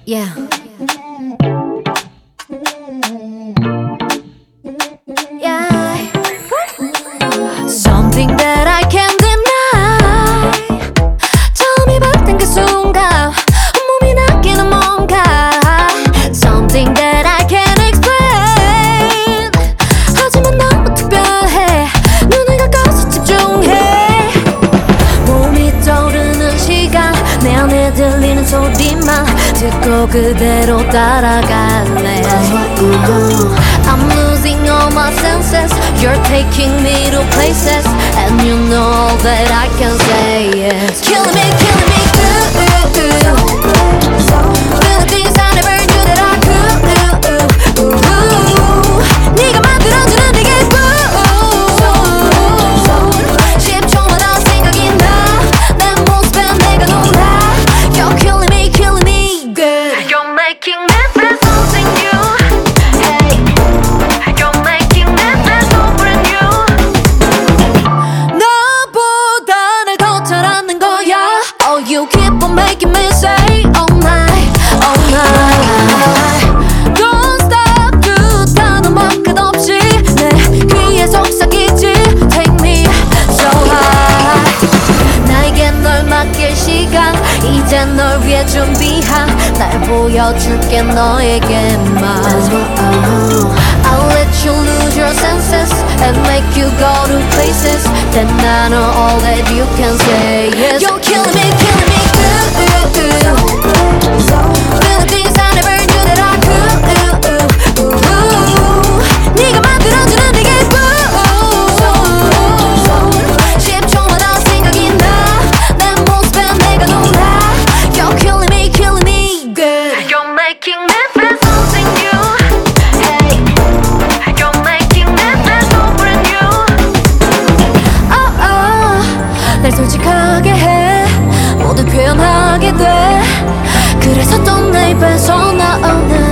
Yeah. Yeah. Something that I can't deny. 처음이 바뀐 그 순간 몸이 낚이는 뭔가. Something that I can't explain. 하지만 너무 특별해. 눈을 감고서 집중해. 몸이 떠오르는 시간 내 안에 들리는 소리만 듣고 그대로 따라갈래. I'm losing all my senses. You're taking me to places, and you know that I can say yes. Killing me, good. Doing things I never knew that I could. 네가 만들어주는 되게 good. 10초마다 생각이 나. 내 모습에 내가 놀라. You're killing me, good. You're making me feel something new. Hey, you're making me feel so brand new. 너보다 날 더 잘 아는 거야. Oh, you keep on making me say all night, all night. Don't stop 듯하는 말 끝없이 내 귀에 속삭이지. Take me so high. 나에게 널 맡길 시간 이제 널 위해 준비한 날 보여줄게 너에게만. I'll let you lose your senses and make you go to places. Then I know all that you can say yes. You're killing me, good. Doing things I never knew that I could. 네가 만들어주는 되게 good. 10초마다 생각이 나. 내 모습에 내가 놀라. You're killing me, good. You're making me feel something new. Hey, you're making me feel so brand new. 날 솔직하게 해. 모두 표현하게 돼. 그래서 또 내 입에서 나오는